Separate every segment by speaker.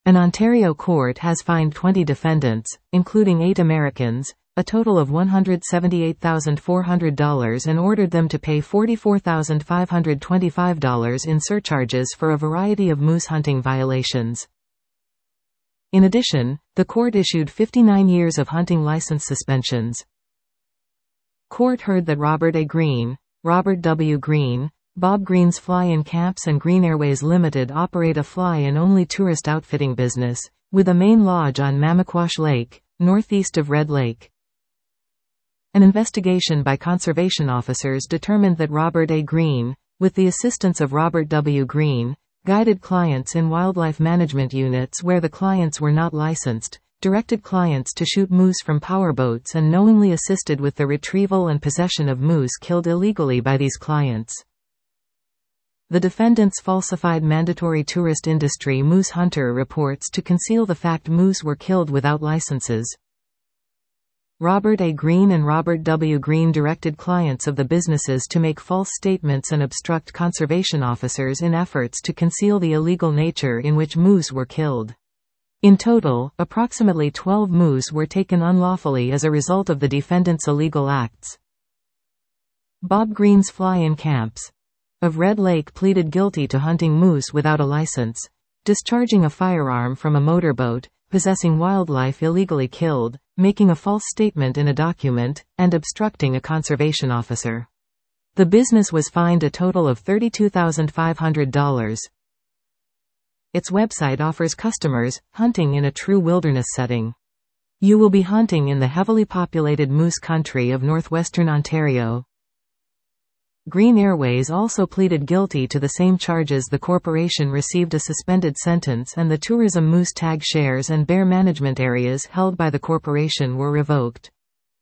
Speaker 1: An Ontario court has fined 20 defendants, including 8 Americans, a total of $178,400 and ordered them to pay $44,525 in surcharges for a variety of moose hunting violations. In addition, the court issued 59 years of hunting license suspensions. Court heard that Robert A. Green, Robert W. Green, Bob Green's Fly-In Camps and Green Airways Limited operate a fly-in only tourist outfitting business, with a main lodge on Mamaquash Lake, northeast of Red Lake. An investigation by conservation officers determined that Robert A. Green, with the assistance of Robert W. Green, guided clients in wildlife management units where the clients were not licensed, directed clients to shoot moose from powerboats and knowingly assisted with the retrieval and possession of moose killed illegally by these clients. The defendants falsified mandatory tourist industry moose hunter reports to conceal the fact moose were killed without licenses. Robert A. Green and Robert W. Green directed clients of the businesses to make false statements and obstruct conservation officers in efforts to conceal the illegal nature in which moose were killed. In total, approximately 12 moose were taken unlawfully as a result of the defendants' illegal acts. Bob Green's Fly-In Camps of Red Lake pleaded guilty to hunting moose without a license, discharging a firearm from a motorboat, possessing wildlife illegally killed, making a false statement in a document, and obstructing a conservation officer. The business was fined a total of $32,500. Its website offers customers hunting in a true wilderness setting. You will be hunting in the heavily populated moose country of northwestern Ontario. Green Airways also pleaded guilty to the same charges. The corporation received a suspended sentence and the tourism moose tag shares and bear management areas held by the corporation were revoked.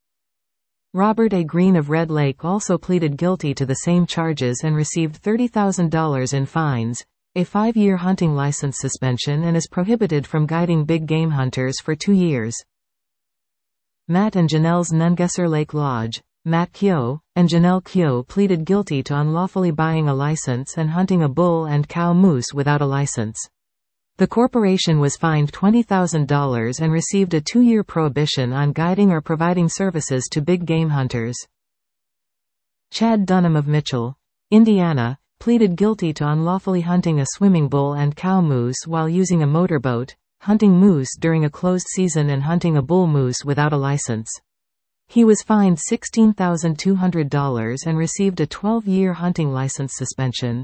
Speaker 1: Robert A. Green of Red Lake also pleaded guilty to the same charges and received $30,000 in fines, a 5-year hunting license suspension, and is prohibited from guiding big game hunters for 2 years. Matt and Janelle's Nungesser Lake Lodge, Matt Keogh, and Janelle Keogh pleaded guilty to unlawfully buying a license and hunting a bull and cow moose without a license. The corporation was fined $20,000 and received a 2-year prohibition on guiding or providing services to big game hunters. Chad Dunham of Mitchell, Indiana, pleaded guilty to unlawfully hunting a swimming bull and cow moose while using a motorboat, hunting moose during a closed season and hunting a bull moose without a license. He was fined $16,200 and received a 12-year hunting license suspension.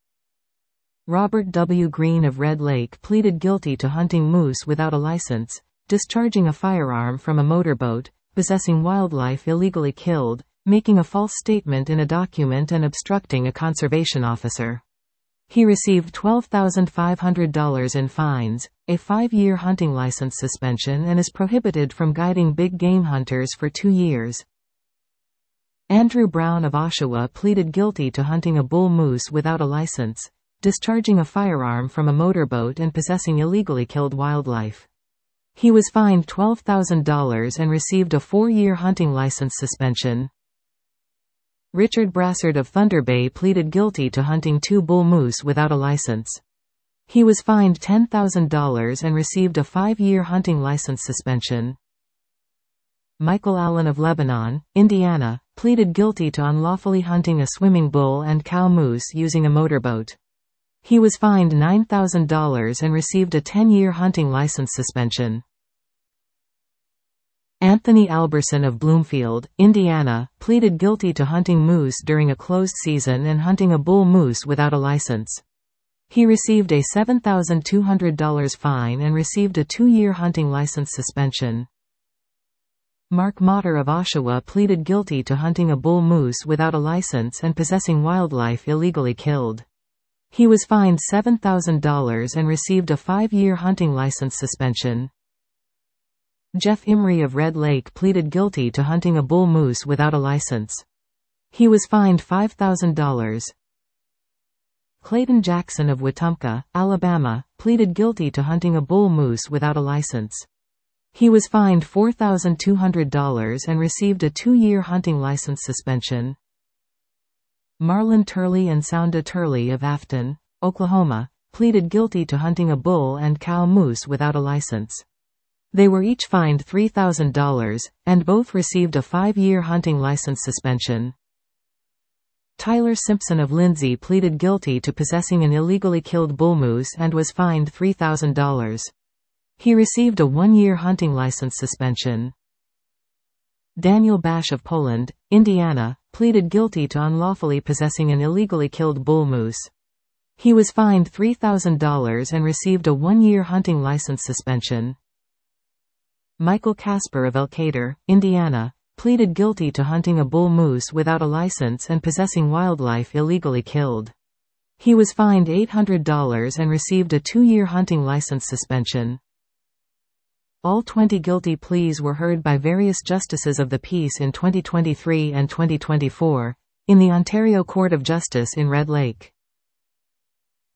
Speaker 1: Robert W. Green of Red Lake pleaded guilty to hunting moose without a license, discharging a firearm from a motorboat, possessing wildlife illegally killed, making a false statement in a document, and obstructing a conservation officer. He received $12,500 in fines, a 5-year hunting license suspension, and is prohibited from guiding big game hunters for 2 years. Andrew Brown of Oshawa pleaded guilty to hunting a bull moose without a license, discharging a firearm from a motorboat, and possessing illegally killed wildlife. He was fined $12,000 and received a 4-year hunting license suspension. Richard Brassard of Thunder Bay pleaded guilty to hunting 2 bull moose without a license. He was fined $10,000 and received a 5-year hunting license suspension. Michael Allen of Lebanon, Indiana, pleaded guilty to unlawfully hunting a swimming bull and cow moose using a motorboat. He was fined $9,000 and received a 10-year hunting license suspension. Anthony Alberson of Bloomfield, Indiana, pleaded guilty to hunting moose during a closed season and hunting a bull moose without a license. He received a $7,200 fine and received a 2-year hunting license suspension. Mark Motter of Oshawa pleaded guilty to hunting a bull moose without a license and possessing wildlife illegally killed. He was fined $7,000 and received a 5-year hunting license suspension. Jeff Imrie of Red Lake pleaded guilty to hunting a bull moose without a license. He was fined $5,000. Clayton Jackson of Wetumpka, Alabama, pleaded guilty to hunting a bull moose without a license. He was fined $4,200 and received a 2-year hunting license suspension. Marlon Turley and Sounda Turley of Afton, Oklahoma, pleaded guilty to hunting a bull and cow moose without a license. They were each fined $3,000, and both received a 5-year hunting license suspension. Tyler Simpson of Lindsay pleaded guilty to possessing an illegally killed bull moose and was fined $3,000. He received a 1-year hunting license suspension. Daniel Bash of Poland, Indiana, pleaded guilty to unlawfully possessing an illegally killed bull moose. He was fined $3,000 and received a 1-year hunting license suspension. Michael Casper of Elkader, Indiana, pleaded guilty to hunting a bull moose without a license and possessing wildlife illegally killed. He was fined $800 and received a 2-year hunting license suspension. All 20 guilty pleas were heard by various justices of the peace in 2023 and 2024, in the Ontario Court of Justice in Red Lake.